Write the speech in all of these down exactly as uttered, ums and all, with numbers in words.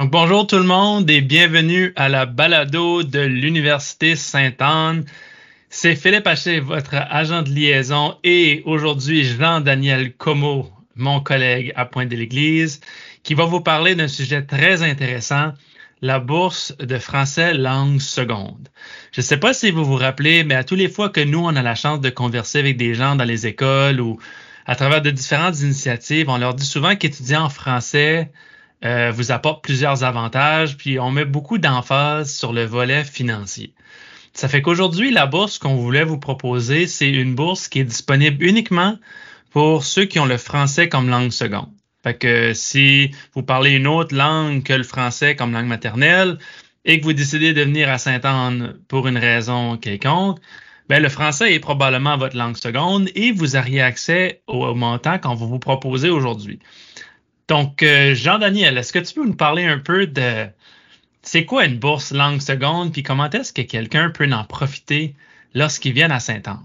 Donc, bonjour tout le monde et bienvenue à la balado de l'Université Sainte-Anne. C'est Philippe Haché, votre agent de liaison, et aujourd'hui Jean-Daniel Comeau, mon collègue à Pointe-de-l'Église, qui va vous parler d'un sujet très intéressant, la bourse de français langue seconde. Je ne sais pas si vous vous rappelez, mais à tous les fois que nous, on a la chance de converser avec des gens dans les écoles ou à travers de différentes initiatives, on leur dit souvent qu'étudier en français euh, vous apporte plusieurs avantages, puis on met beaucoup d'emphase sur le volet financier. Ça fait qu'aujourd'hui, la bourse qu'on voulait vous proposer, c'est une bourse qui est disponible uniquement pour ceux qui ont le français comme langue seconde. Fait que si vous parlez une autre langue que le français comme langue maternelle et que vous décidez de venir à Sainte-Anne pour une raison quelconque, ben le français est probablement votre langue seconde et vous auriez accès au, au montant qu'on va vous proposer aujourd'hui. Donc, euh, Jean-Daniel, est-ce que tu peux nous parler un peu de c'est quoi une bourse langue seconde, puis comment est-ce que quelqu'un peut en profiter lorsqu'il vient à Sainte-Anne?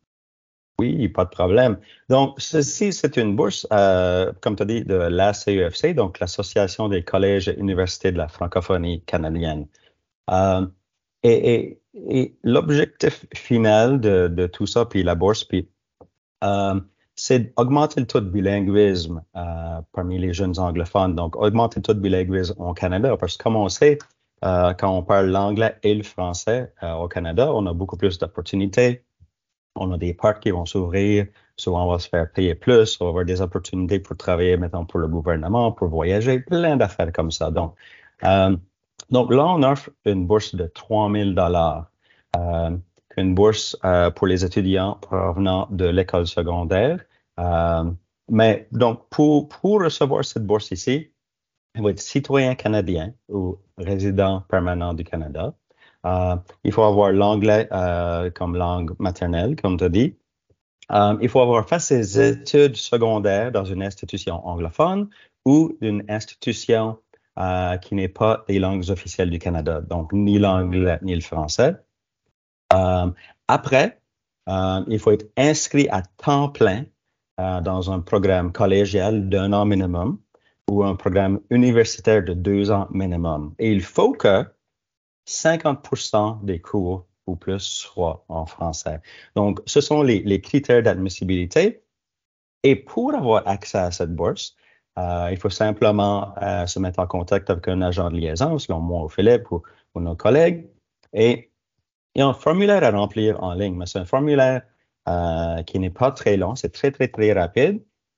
Oui, pas de problème. Donc, ceci, c'est une bourse, euh, comme tu as dit, de l'A C E F C, donc l'Association des collèges et universités de la francophonie canadienne. Euh, et et, et l'objectif final de, de tout ça, puis la bourse, puis euh, c'est d'augmenter le taux de bilinguisme euh, parmi les jeunes anglophones. Donc, augmenter le taux de bilinguisme au Canada, parce que comme on sait, euh, quand on parle l'anglais et le français euh, au Canada, on a beaucoup plus d'opportunités. On a des portes qui vont s'ouvrir. Souvent, on va se faire payer plus. On va avoir des opportunités pour travailler, mettons, pour le gouvernement, pour voyager, plein d'affaires comme ça. Donc, euh, donc là, on offre une bourse de trois mille dollars. Euh, une bourse euh, pour les étudiants provenant de l'école secondaire. Euh, mais donc, pour, pour recevoir cette bourse ici, il faut être citoyen canadien ou résident permanent du Canada. Euh, il faut avoir l'anglais euh, comme langue maternelle, comme tu as dit. Euh, il faut avoir fait ses études secondaires dans une institution anglophone ou une institution euh, qui n'est pas des langues officielles du Canada, donc ni l'anglais ni le français. Euh, après, euh, il faut être inscrit à temps plein euh, dans un programme collégial d'un an minimum ou un programme universitaire de deux ans minimum. Et il faut que cinquante pour cent des cours ou plus soient en français. Donc, ce sont les, les critères d'admissibilité. Et pour avoir accès à cette bourse, euh, il faut simplement euh, se mettre en contact avec un agent de liaison, selon moi ou Philippe ou, ou nos collègues. Et il y a un formulaire à remplir en ligne, mais c'est un formulaire euh, qui n'est pas très long, c'est très, très, très rapide.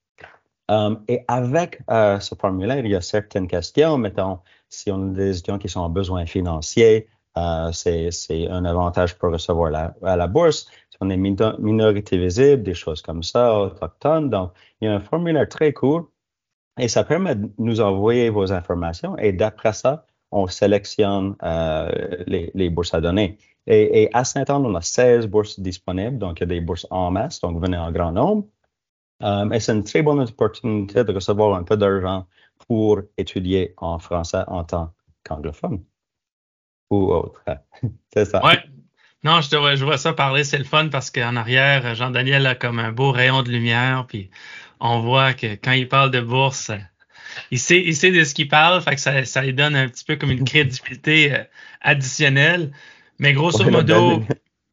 Um, et avec euh, ce formulaire, il y a certaines questions. Mettons, si on a des étudiants qui sont en besoin financier, euh, c'est, c'est un avantage pour recevoir la, à la bourse. Si on est min- minorité visible, des choses comme ça, autochtone. Donc, il y a un formulaire très court et ça permet de nous envoyer vos informations et d'après ça, on sélectionne euh, les, les bourses à donner. Et, et à Sainte-Anne, on a seize bourses disponibles, donc il y a des bourses en masse, donc venez en grand nombre. Um, et c'est une très bonne opportunité de recevoir un peu d'argent pour étudier en français en tant qu'anglophone ou autre. C'est ça. Ouais. Non, je, te vois, je vois ça parler, c'est le fun parce qu'en arrière, Jean-Daniel a comme un beau rayon de lumière, puis on voit que quand il parle de bourse, il sait, il sait de ce qu'il parle, fait que ça, ça lui donne un petit peu comme une crédibilité euh, additionnelle. Mais grosso Ouais, la belle modo, lumière.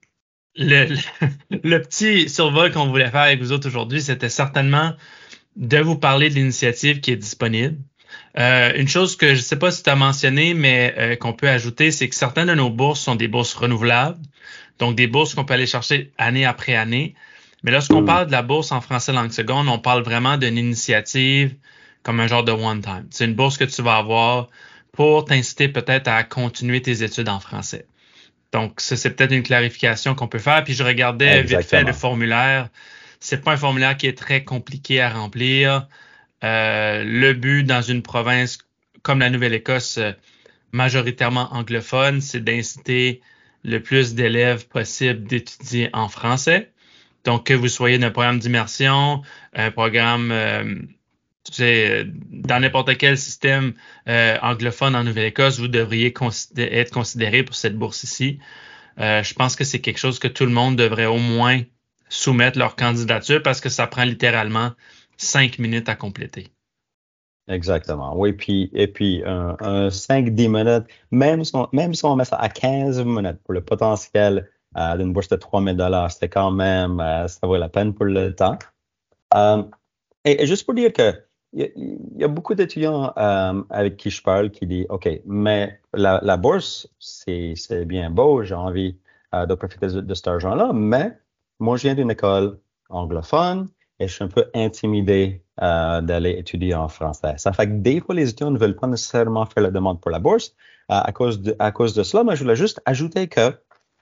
le, le, le petit survol qu'on voulait faire avec vous autres aujourd'hui, c'était certainement de vous parler de l'initiative qui est disponible. Euh, une chose que je ne sais pas si tu as mentionné, mais euh, qu'on peut ajouter, c'est que certaines de nos bourses sont des bourses renouvelables, donc des bourses qu'on peut aller chercher année après année. Mais lorsqu'on Hmm. parle de la bourse en français langue seconde, on parle vraiment d'une initiative comme un genre de one-time. C'est une bourse que tu vas avoir pour t'inciter peut-être à continuer tes études en français. Donc, ça, c'est peut-être une clarification qu'on peut faire. Puis je regardais vite fait le Exactement. formulaire. C'est pas un formulaire qui est très compliqué à remplir. Euh, le but dans une province comme la Nouvelle-Écosse, euh, majoritairement anglophone, c'est d'inciter le plus d'élèves possible d'étudier en français. Donc, que vous soyez d'un programme d'immersion, un programme, euh, tu sais, dans n'importe quel système euh, anglophone en Nouvelle-Écosse, vous devriez considé- être considéré pour cette bourse ici. Euh, je pense que c'est quelque chose que tout le monde devrait au moins soumettre leur candidature parce que ça prend littéralement cinq minutes à compléter. Exactement. Oui, puis, et puis un, un cinq dix minutes, même si, on, même si on met ça à quinze minutes pour le potentiel euh, d'une bourse de trois mille dollars, c'était quand même, euh, ça vaut la peine pour le temps. Euh, et, et juste pour dire que il y, a il y a beaucoup d'étudiants euh, avec qui je parle qui disent, OK, mais la, la bourse, c'est, c'est bien beau, j'ai envie euh, de profiter de, de cet argent-là, mais moi, je viens d'une école anglophone et je suis un peu intimidé euh, d'aller étudier en français. Ça fait que des fois, les étudiants ne veulent pas nécessairement faire la demande pour la bourse euh, à cause de, à cause de cela, mais je voulais juste ajouter que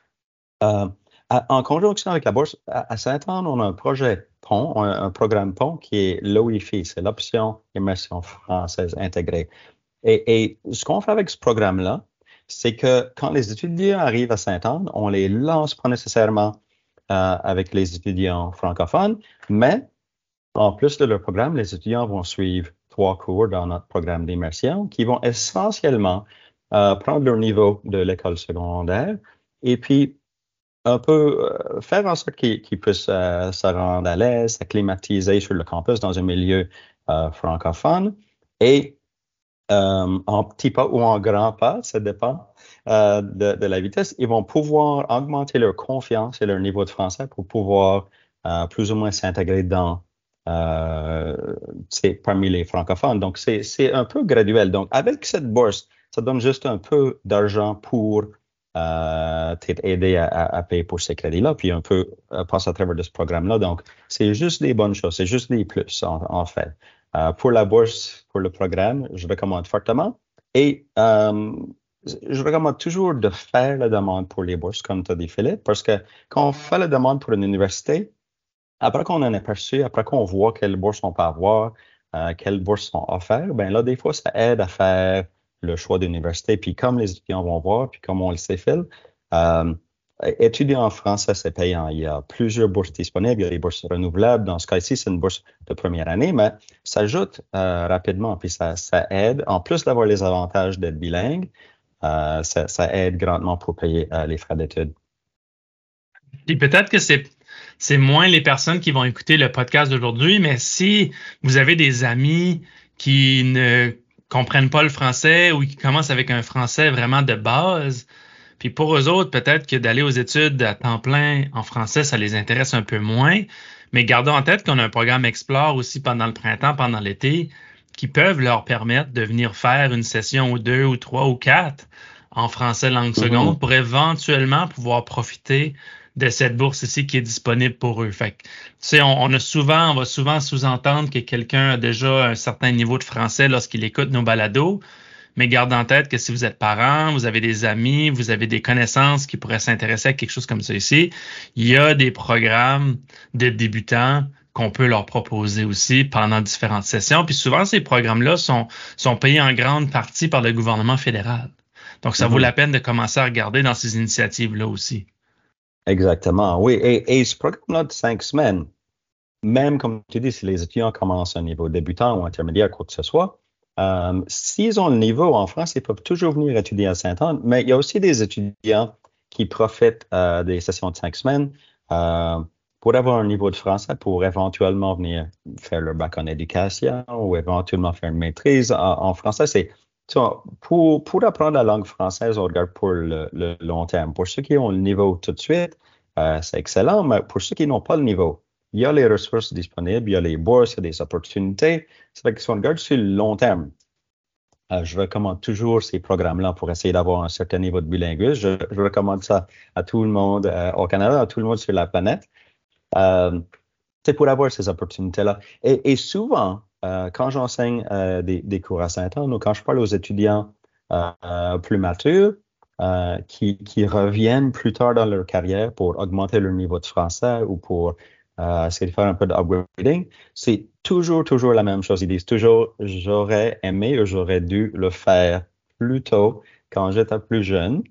euh, à- en conjonction avec la bourse, à, à Saint-Anne, on a un projet pont, un, un programme pont qui est l'O I F I, c'est l'option immersion française intégrée. Et, et ce qu'on fait avec ce programme-là, c'est que quand les étudiants arrivent à Saint-Anne, on les lance pas nécessairement euh, avec les étudiants francophones, mais en plus de leur programme, les étudiants vont suivre trois cours dans notre programme d'immersion qui vont essentiellement euh, prendre leur niveau de l'école secondaire et puis un peu euh, faire en sorte qu'ils qu'ils puissent euh, se rendre à l'aise, s'acclimatiser sur le campus dans un milieu euh, francophone. Et euh, en petits pas ou en grands pas, ça dépend euh, de, de la vitesse, ils vont pouvoir augmenter leur confiance et leur niveau de français pour pouvoir euh, plus ou moins s'intégrer dans euh, c'est parmi les francophones. Donc, c'est, c'est un peu graduel. Donc, avec cette bourse, ça donne juste un peu d'argent pour euh, t'aider à, à, à payer pour ces crédits-là, puis un peu euh, passer à travers de ce programme-là. Donc, c'est juste des bonnes choses, c'est juste des plus, en, en fait. Euh, pour la bourse, pour le programme, je recommande fortement. Et euh, je recommande toujours de faire la demande pour les bourses, comme tu as dit, Philippe, parce que quand on fait la demande pour une université, après qu'on en ait perçu, après qu'on voit quelles bourses on peut avoir, euh, quelles bourses sont offertes, ben là, des fois, ça aide à faire le choix d'université. Puis comme les étudiants vont voir, puis comme on le sait, Phil, euh, étudier en français, c'est payant. Il y a plusieurs bourses disponibles. Il y a des bourses renouvelables. Dans ce cas-ci, c'est une bourse de première année, mais ça ajoute euh, rapidement. Puis ça, ça aide, en plus d'avoir les avantages d'être bilingue, euh, ça, ça aide grandement pour payer euh, les frais d'études. Puis peut-être que c'est c'est moins les personnes qui vont écouter le podcast d'aujourd'hui, mais si vous avez des amis qui ne comprennent pas le français ou qui commencent avec un français vraiment de base, puis pour eux autres, peut-être que d'aller aux études à temps plein en français, ça les intéresse un peu moins. Mais gardons en tête qu'on a un programme Explore aussi pendant le printemps, pendant l'été, qui peuvent leur permettre de venir faire une session ou deux ou trois ou quatre en français langue seconde Mhm. pour éventuellement pouvoir profiter de cette bourse ici qui est disponible pour eux. Fait que, tu sais, on, on a souvent, on va souvent sous-entendre que quelqu'un a déjà un certain niveau de français lorsqu'il écoute nos balados. Mais garde en tête que si vous êtes parent, vous avez des amis, vous avez des connaissances qui pourraient s'intéresser à quelque chose comme ça ici, il y a des programmes de débutants qu'on peut leur proposer aussi pendant différentes sessions. Puis souvent, ces programmes-là sont, sont payés en grande partie par le gouvernement fédéral. Donc, ça vaut la Mhm. peine de commencer à regarder dans ces initiatives-là aussi. Exactement, oui. Et, et ce programme-là de cinq semaines, même comme tu dis, si les étudiants commencent à un niveau débutant ou intermédiaire, quoi que ce soit, euh, s'ils ont le niveau en France, ils peuvent toujours venir étudier à Saint-Anne. Mais il y a aussi des étudiants qui profitent euh, des sessions de cinq semaines euh, pour avoir un niveau de français, pour éventuellement venir faire leur bac en éducation ou éventuellement faire une maîtrise en, en français. C'est tu vois, pour, pour apprendre la langue française, on regarde pour le, le long terme. Pour ceux qui ont le niveau tout de suite, euh, c'est excellent, mais pour ceux qui n'ont pas le niveau, il y a les ressources disponibles, il y a les bourses, il y a des opportunités. C'est vrai que si on regarde sur le long terme, euh, je recommande toujours ces programmes-là pour essayer d'avoir un certain niveau de bilinguisme. Je, je recommande ça à tout le monde euh, au Canada, à tout le monde sur la planète. Euh, c'est pour avoir ces opportunités-là. Et, et souvent, euh, quand j'enseigne euh, des, des cours à Saint-Anne ou quand je parle aux étudiants euh, euh, plus matures euh, qui, qui reviennent plus tard dans leur carrière pour augmenter leur niveau de français ou pour euh, essayer de faire un peu d'upgrading, c'est toujours, toujours la même chose. Ils disent toujours, j'aurais aimé ou j'aurais dû le faire plus tôt quand j'étais plus jeune.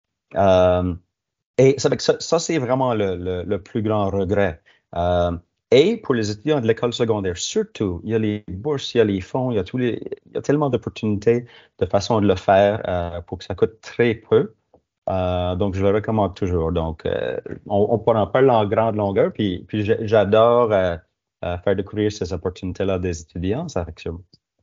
Euh, et ça, fait que ça, ça, c'est vraiment le, le, le plus grand regret. Euh, et pour les étudiants de l'école secondaire, surtout, il y a les bourses, il y a les fonds, il y a, tous les, il y a tellement d'opportunités, de façons de le faire euh, pour que ça coûte très peu. Euh, donc, je le recommande toujours. Donc, euh, on, on pourra en parler en grande longueur, puis, puis j'adore euh, euh, faire découvrir ces opportunités-là des étudiants. Ça fait que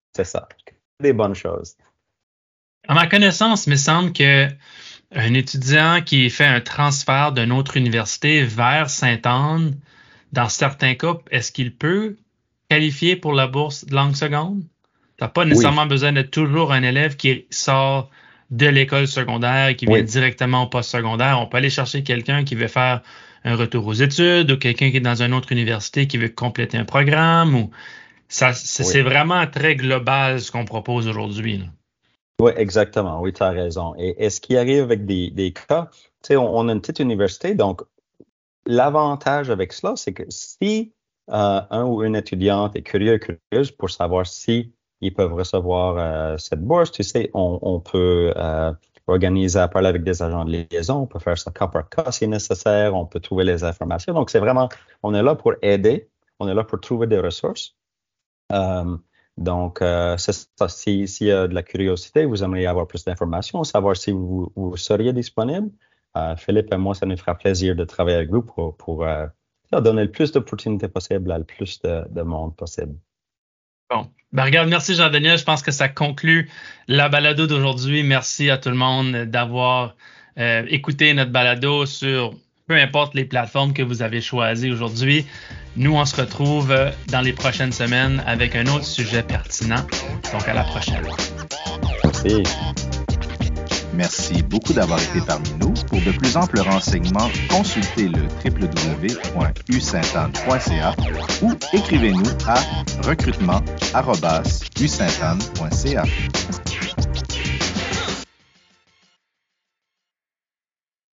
c'est ça. Des bonnes choses. À ma connaissance, il me semble que un étudiant qui fait un transfert d'une autre université vers Sainte-Anne, dans certains cas, est-ce qu'il peut qualifier pour la bourse de langue seconde? Tu n'as pas nécessairement oui. besoin d'être toujours un élève qui sort de l'école secondaire et qui vient oui. directement au post-secondaire. On peut aller chercher quelqu'un qui veut faire un retour aux études ou quelqu'un qui est dans une autre université qui veut compléter un programme. Ou ça, c'est, oui. c'est vraiment très global ce qu'on propose aujourd'hui, là. Oui, exactement. Oui, tu as raison. Et, et ce qui arrive avec des, des cas, tu sais, on, on a une petite université, donc l'avantage avec cela, c'est que si euh, un ou une étudiante est curieux, curieuse pour savoir si ils peuvent recevoir euh, cette bourse, tu sais, on, on peut euh, organiser à parler avec des agents de liaison, on peut faire ça cas par cas si nécessaire, on peut trouver les informations. Donc, c'est vraiment, on est là pour aider, on est là pour trouver des ressources. Euh, Donc, euh, c'est ça. Si, s'il y a de la curiosité, vous aimeriez avoir plus d'informations, savoir si vous, vous seriez disponible, euh, Philippe et moi, ça nous fera plaisir de travailler avec vous pour, pour euh, donner le plus d'opportunités possibles à le plus de, de monde possible. Bon. Ben regarde, merci Jean-Daniel. Je pense que ça conclut la balado d'aujourd'hui. Merci à tout le monde d'avoir euh, écouté notre balado sur peu importe les plateformes que vous avez choisies aujourd'hui. Nous, on se retrouve dans les prochaines semaines avec un autre sujet pertinent. Donc, à la prochaine. Merci. Merci beaucoup d'avoir été parmi nous. Pour de plus amples renseignements, consultez le w w w point u sainte anne point c a ou écrivez-nous à recrutement arobase u sainte anne point c a.